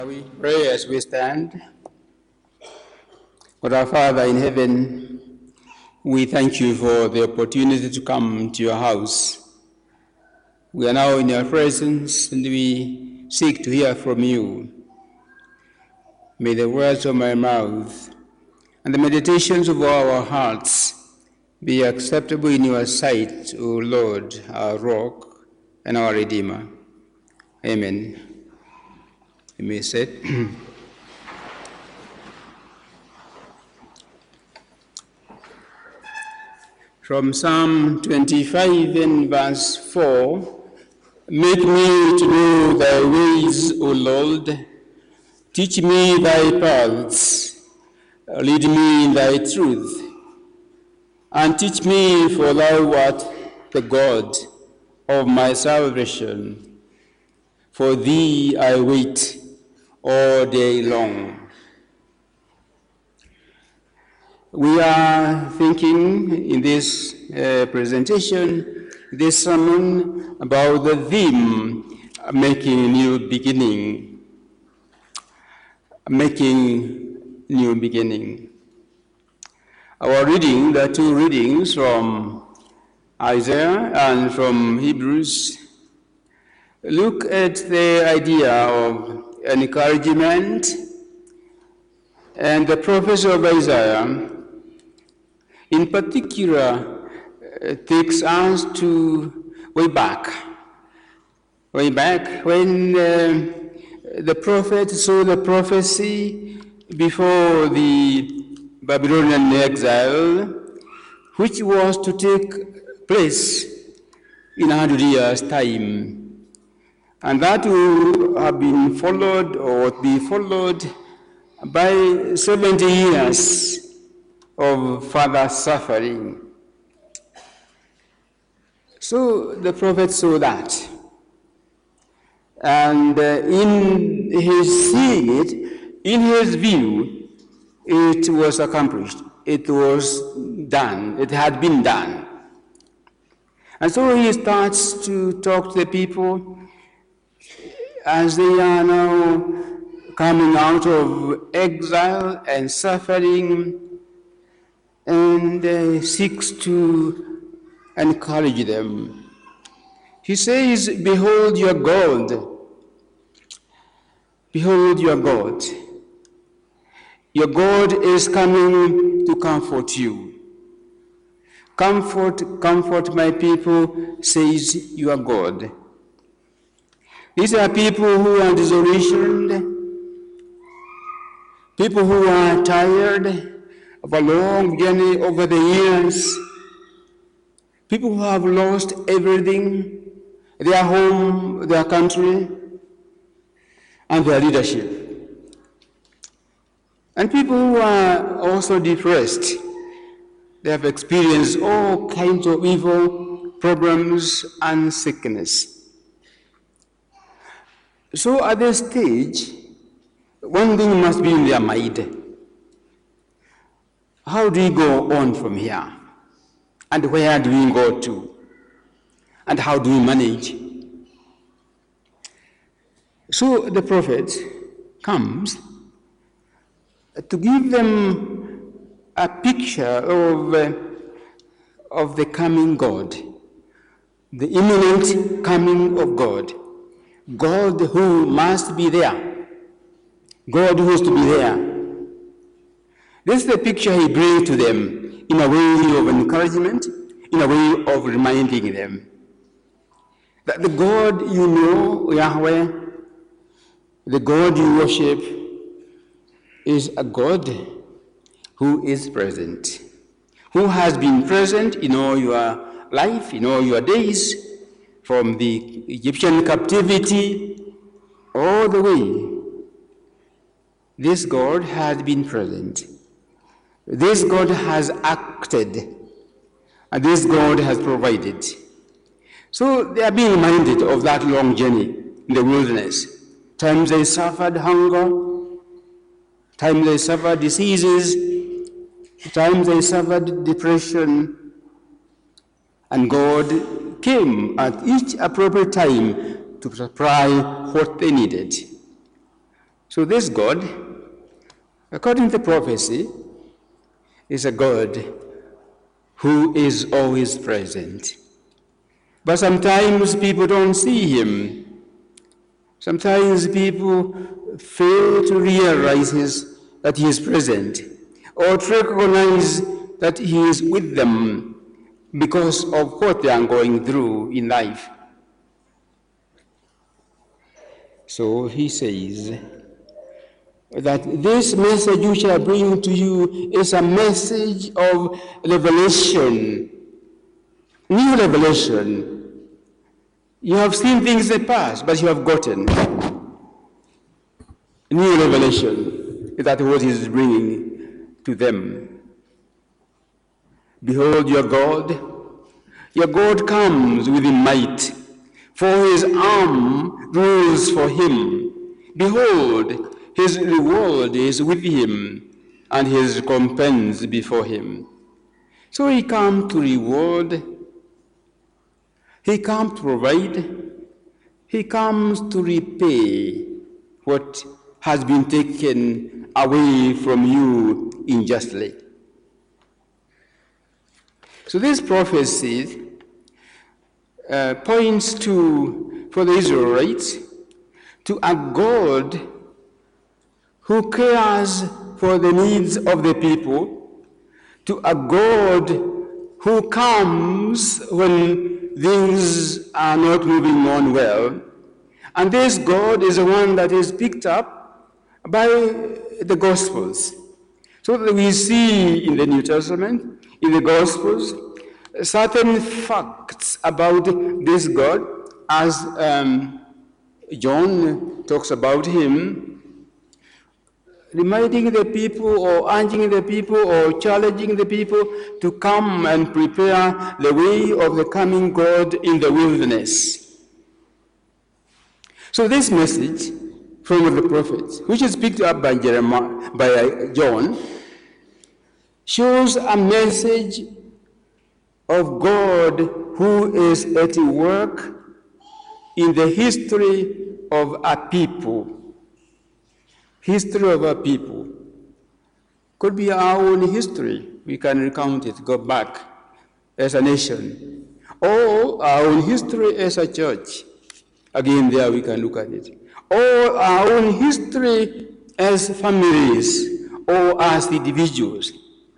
We pray as we stand. God our Father in heaven, we thank you for the opportunity to come to your house. We are now in your presence and we seek to hear from you. May the words of my mouth and the meditations of our hearts be acceptable in your sight, O Lord, our rock and our Redeemer. Amen. You may sit. From Psalm 25 and verse 4, make me to know thy ways, O Lord. Teach me thy paths. Lead me in thy truth. And teach me, for thou art the God of my salvation. For thee I wait all day long. We are thinking in this presentation, this sermon, about the theme, making a new beginning. Making new beginning. Our reading, the two readings from Isaiah and from Hebrews, look at the idea of encouragement, and the prophet of Isaiah in particular takes us to way back when the prophet saw the prophecy before the Babylonian exile, which was to take place in 100 years' time. And that will have been followed or be followed by 70 years of further suffering. So the prophet saw that. And in his seeing it, in his view, it was accomplished. It was done. It had been done. And so he starts to talk to the people as they are now coming out of exile and suffering, and seeks to encourage them. He says, behold your God. Behold your God. Your God is coming to comfort you. Comfort my people, says your God. These are people who are disillusioned, people who are tired of a long journey over the years, people who have lost everything, their home, their country, and their leadership. And people who are also depressed. They have experienced all kinds of evil, problems, and sickness. So at this stage, one thing must be in their mind. How do we go on from here? And where do we go to? And how do we manage? So the prophet comes to give them a picture of the coming God, the imminent coming of God, God who must be there, God who is to be there. This is the picture he brings to them in a way of encouragement, in a way of reminding them that the God you know, Yahweh, the God you worship, is a God who is present, who has been present in all your life, in all your days, from the Egyptian captivity all the way. This God has been present. This God has acted, and this God has provided. So they are being reminded of that long journey in the wilderness. Times they suffered hunger, times they suffered diseases, times they suffered depression, and God came at each appropriate time to supply what they needed. So this God, according to prophecy, is a God who is always present. But sometimes people don't see him. Sometimes people fail to realize that he is present, or to recognize that he is with them because of what they are going through in life. So he says that this message which I bring to you is a message of revelation, new revelation. You have seen things in the past, but you have gotten new revelation. That's what he's bringing to them. Behold your God. Your God comes with might, for his arm rules for him. Behold, his reward is with him, and his recompense before him. So he comes to reward, he comes to provide, he comes to repay what has been taken away from you unjustly. So this prophecy points to, for the Israelites, to a God who cares for the needs of the people, to a God who comes when things are not moving on well. And this God is the one that is picked up by the Gospels. So that we see in the New Testament, in the Gospels, certain facts about this God, as John talks about him, reminding the people or urging the people or challenging the people to come and prepare the way of the coming God in the wilderness. So this message from the prophets, which is picked up by John, shows a message of God who is at work in the history of a people. History of a people. Could be our own history. We can recount it, go back as a nation. Or our own history as a church. Again, there we can look at it. Or our own history as families or as individuals.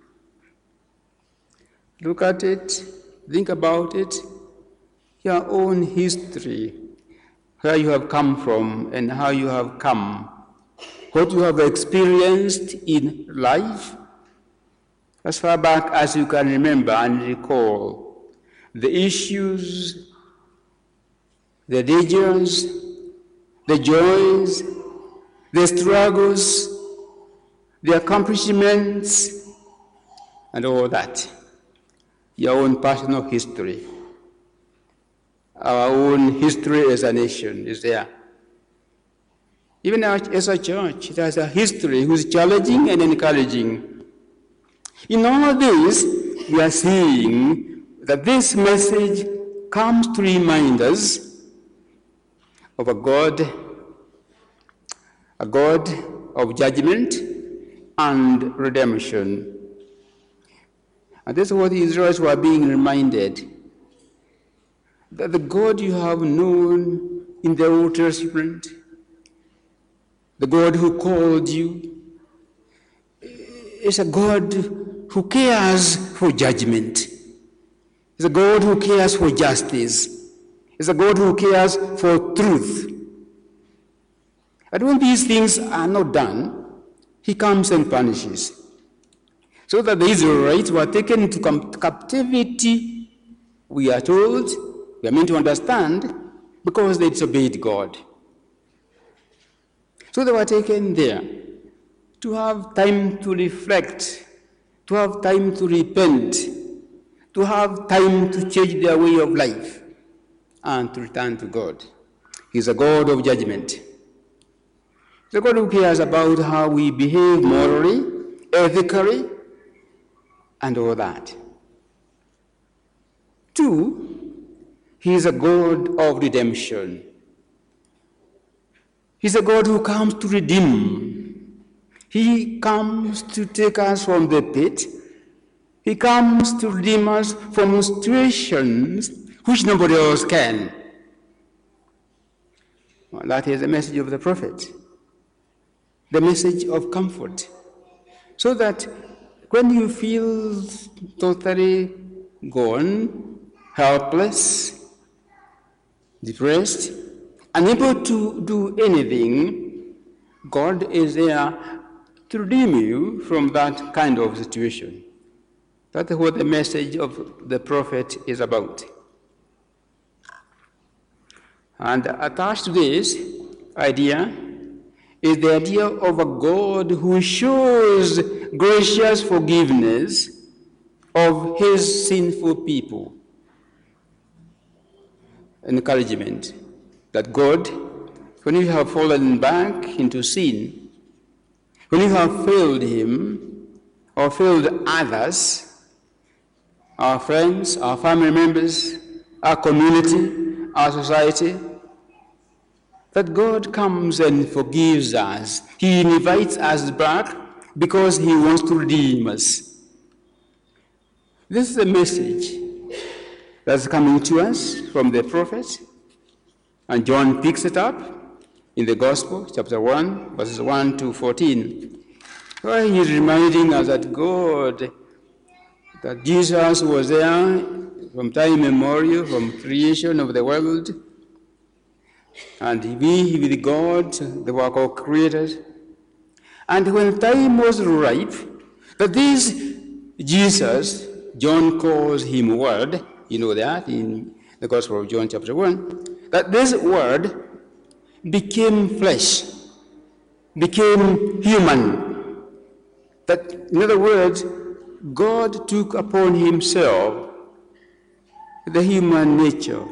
Look at it, think about it, your own history, where you have come from and how you have come, what you have experienced in life, as far back as you can remember and recall, the issues, the dangers, the joys, the struggles, the accomplishments, and all that. Your own personal history. Our own history as a nation is there. Even as a church, it has a history who's challenging and encouraging. In all of this, we are seeing that this message comes to remind us of a God of judgment and redemption. And this is what the Israelites were being reminded, that the God you have known in the Old Testament, the God who called you, is a God who cares for judgment. Is a God who cares for justice. Is a God who cares for truth. And when these things are not done, he comes and punishes. So that the Israelites were taken into captivity, we are told, we are meant to understand, because they disobeyed God. So they were taken there to have time to reflect, to have time to repent, to have time to change their way of life, and to return to God. He's a God of judgment. He's a God who cares about how we behave morally, ethically, and all that. 2, he is a God of redemption. He's a God who comes to redeem. He comes to take us from the pit. He comes to redeem us from situations which nobody else can. Well, that is the message of the prophet, the message of comfort. So that when you feel totally gone, helpless, depressed, unable to do anything, God is there to redeem you from that kind of situation. That's what the message of the prophet is about. And attached to this idea is the idea of a God who shows gracious forgiveness of his sinful people. Encouragement that God, when you have fallen back into sin, when you have failed him or failed others, our friends, our family members, our community, our society, that God comes and forgives us. He invites us back because he wants to redeem us. This is a message that's coming to us from the prophet, and John picks it up in the Gospel, chapter 1, verses 1 to 14, where he's reminding us that God, that Jesus was there from time immemorial, from creation of the world, and we with God, the work of creators. And when time was ripe, that this Jesus, John calls him Word, you know that in the Gospel of John chapter 1, that this Word became flesh, became human. That, in other words, God took upon himself the human nature,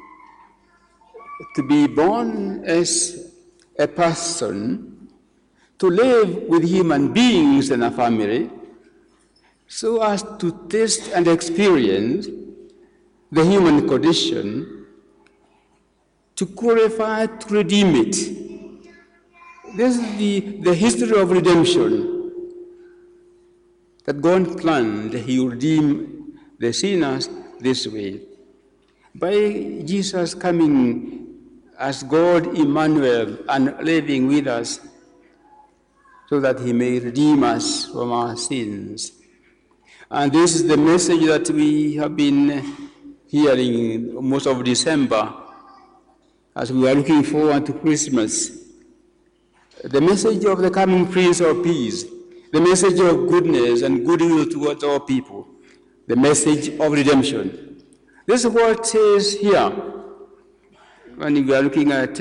to be born as a person, to live with human beings in a family, so as to taste and experience the human condition, to qualify, to redeem it. This is the history of redemption, that God planned he would redeem the sinners this way. By Jesus coming as God Emmanuel and living with us, so that he may redeem us from our sins. And this is the message that we have been hearing most of December as we are looking forward to Christmas. The message of the coming Prince of Peace, the message of goodness and goodwill towards all people, the message of redemption. This is what is here when we are looking at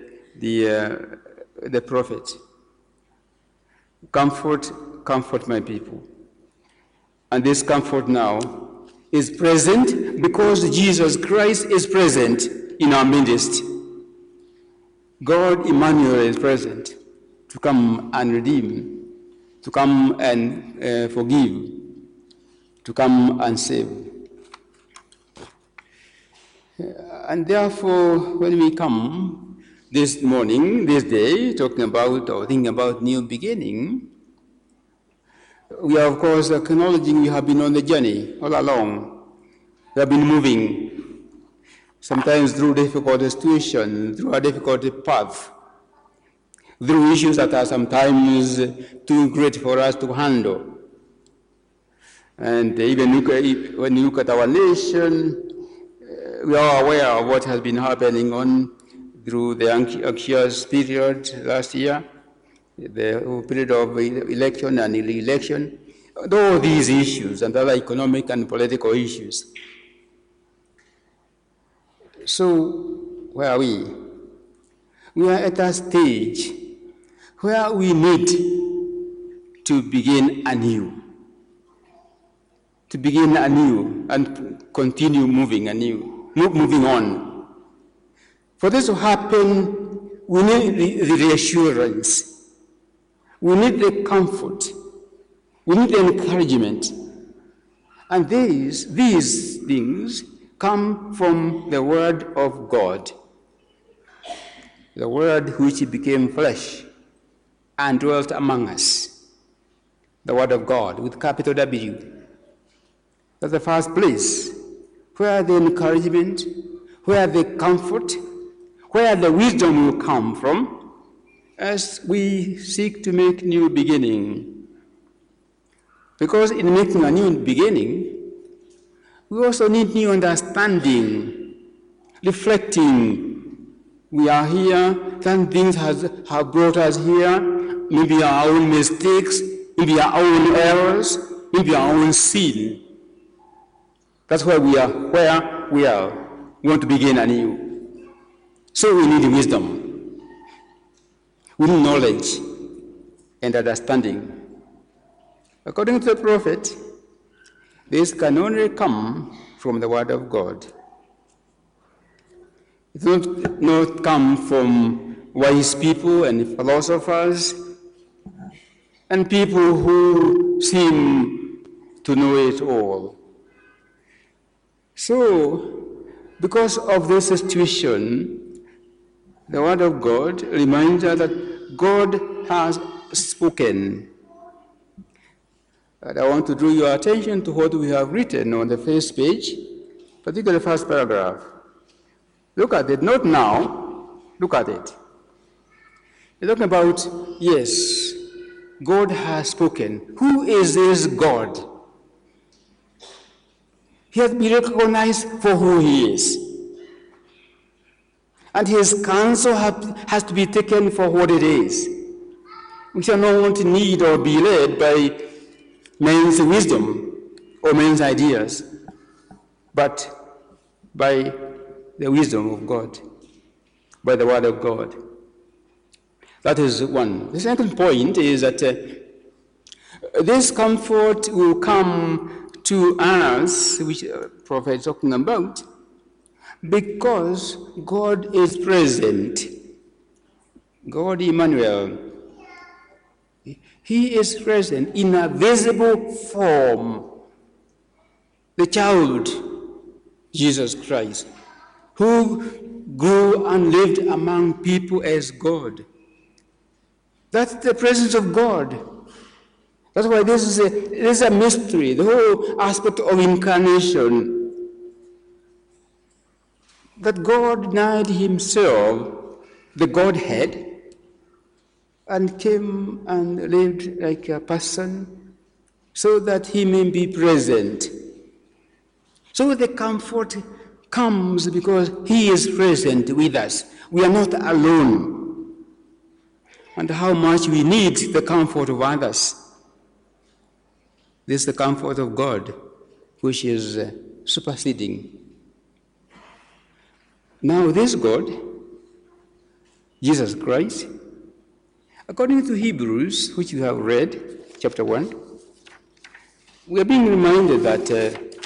the prophet. Comfort, comfort my people. And this comfort now is present because Jesus Christ is present in our midst. God Emmanuel is present to come and redeem, to come and forgive, to come and save. And therefore, when we come this morning, this day, talking about or thinking about new beginning, we are, of course, acknowledging we have been on the journey all along. We have been moving, sometimes through difficult situations, through a difficult path, through issues that are sometimes too great for us to handle. And even when you look at our nation, we are aware of what has been happening on through the anxious period last year, the period of election and re-election, all these issues and other economic and political issues. So, where are we? We are at a stage where we need to begin anew. To begin anew and continue moving anew, moving on. For this to happen, we need the reassurance. We need the comfort. We need the encouragement. And these things come from the Word of God. the Word which became flesh and dwelt among us, the Word of God with capital W. That's the first place where the encouragement, where the comfort, where the wisdom will come from as we seek to make new beginning. Because in making a new beginning, we also need new understanding, reflecting. We are here, some things have brought us here, maybe our own mistakes, maybe our own errors, maybe our own sin. That's where we are. We want to begin anew. So we need wisdom. We need knowledge and understanding. According to the prophet, this can only come from the Word of God. It does not come from wise people and philosophers and people who seem to know it all. So, because of this situation, the Word of God reminds us that God has spoken. And I want to draw your attention to what we have written on the first page, particularly the first paragraph. Look at it, not now, look at it. You're talking about, yes, God has spoken. Who is this God? He has been recognized for who he is. And his counsel has to be taken for what it is. We shall not want to need or be led by men's wisdom or men's ideas, but by the wisdom of God, by the Word of God. That is one. The second point is that this comfort will come to us, which the prophet is talking about, because God is present. God Emmanuel. He is present in a visible form. The child, Jesus Christ, who grew and lived among people as God. That's the presence of God. That's why this is a mystery, the whole aspect of incarnation. That God denied himself, the Godhead, and came and lived like a person so that he may be present. So the comfort comes because he is present with us. We are not alone. And how much we need the comfort of others. This is the comfort of God, which is superseding. Now this God, Jesus Christ, according to Hebrews, which you have read, chapter 1, we are being reminded that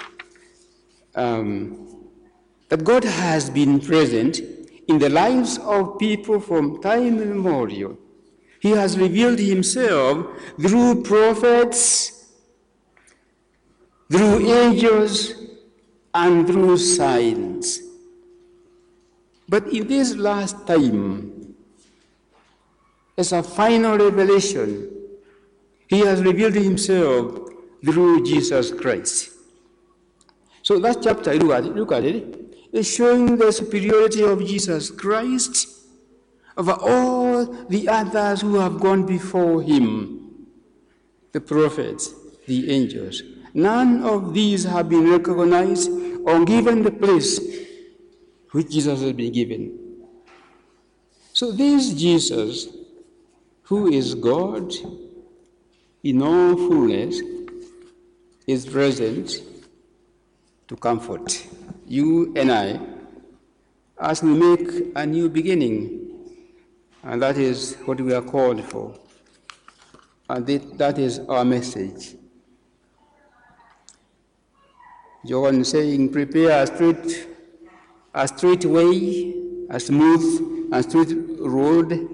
God has been present in the lives of people from time immemorial. He has revealed himself through prophets, through angels, and through signs. But in this last time, as a final revelation, he has revealed himself through Jesus Christ. So that chapter, look at it, is showing the superiority of Jesus Christ over all the others who have gone before him, the prophets, the angels. None of these have been recognized or given the place which Jesus has been given. So this Jesus, who is God in all fullness, is present to comfort you and I as we make a new beginning. And that is what we are called for. And that is our message. John saying, prepare a straight way, a smooth and straight road,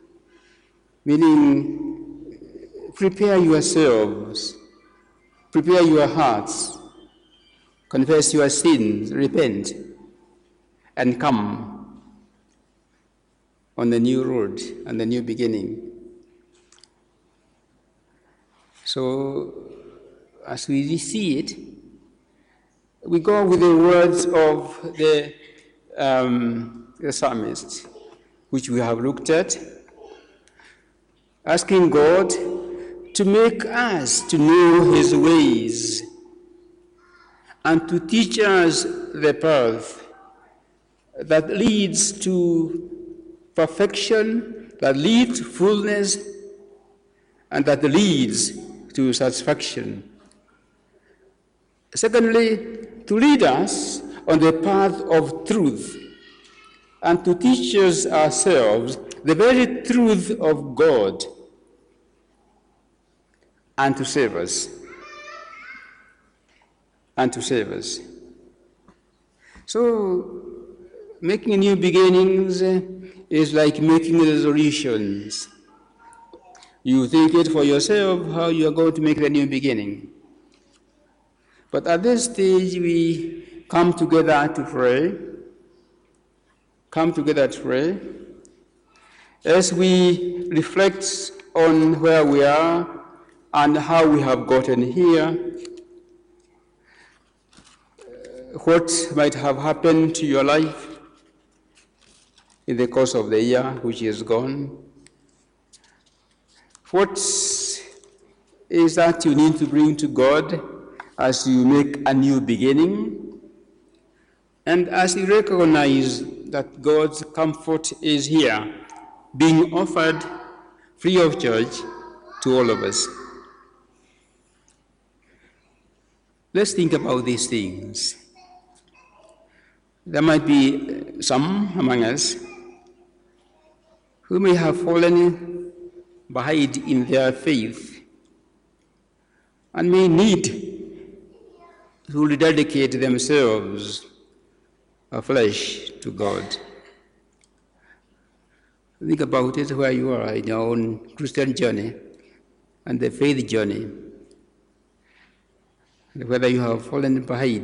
meaning prepare yourselves, prepare your hearts, confess your sins, repent, and come. on the new road and the new beginning. So, as we see it, we go with the words of the psalmist, which we have looked at, asking God to make us to know his ways and to teach us the path that leads to perfection, that leads to fullness, and that leads to satisfaction. Secondly, to lead us on the path of truth and to teach us ourselves the very truth of God and to save us. And to save us. So, making new beginnings is like making resolutions. You think it for yourself how you are going to make the new beginning. But at this stage, we come together to pray. Come together to pray. As we reflect on where we are and how we have gotten here, what might have happened to your life in the course of the year which is gone. What is that you need to bring to God as you make a new beginning? And as you recognize that God's comfort is here, being offered free of charge to all of us. Let's think about these things. There might be some among us who may have fallen behind in their faith and may need to rededicate themselves afresh to God. Think about it where you are in your own Christian journey and the faith journey, and whether you have fallen behind.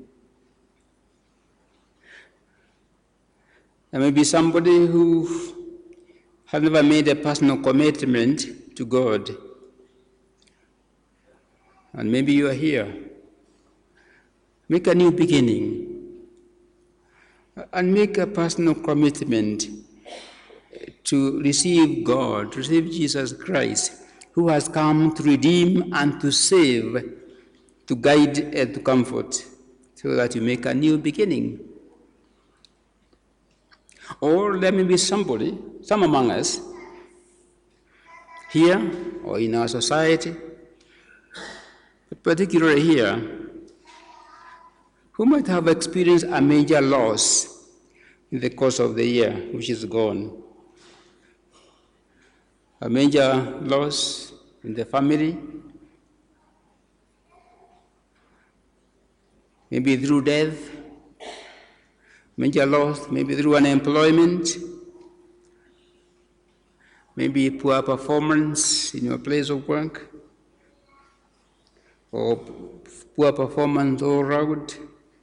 There may be somebody who has never made a personal commitment to God. And maybe you are here. Make a new beginning. And make a personal commitment to receive God, to receive Jesus Christ, who has come to redeem and to save, to guide and to comfort, so that you make a new beginning. Or there may be somebody, some among us, here or in our society, but particularly here, who might have experienced a major loss in the course of the year which is gone. A major loss in the family, maybe through death, major loss, maybe through unemployment, maybe poor performance in your place of work, or poor performance all around.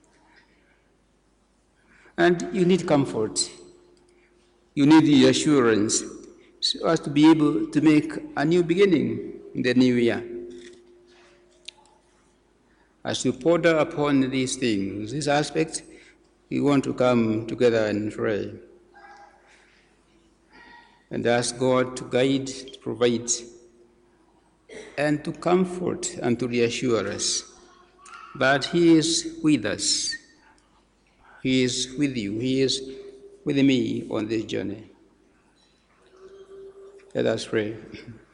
And you need comfort. You need the assurance so as to be able to make a new beginning in the new year. As you ponder upon these things, these aspects, we want to come together and pray and ask God to guide, to provide, and to comfort and to reassure us that He is with us. He is with you. He is with me on this journey. Let us pray.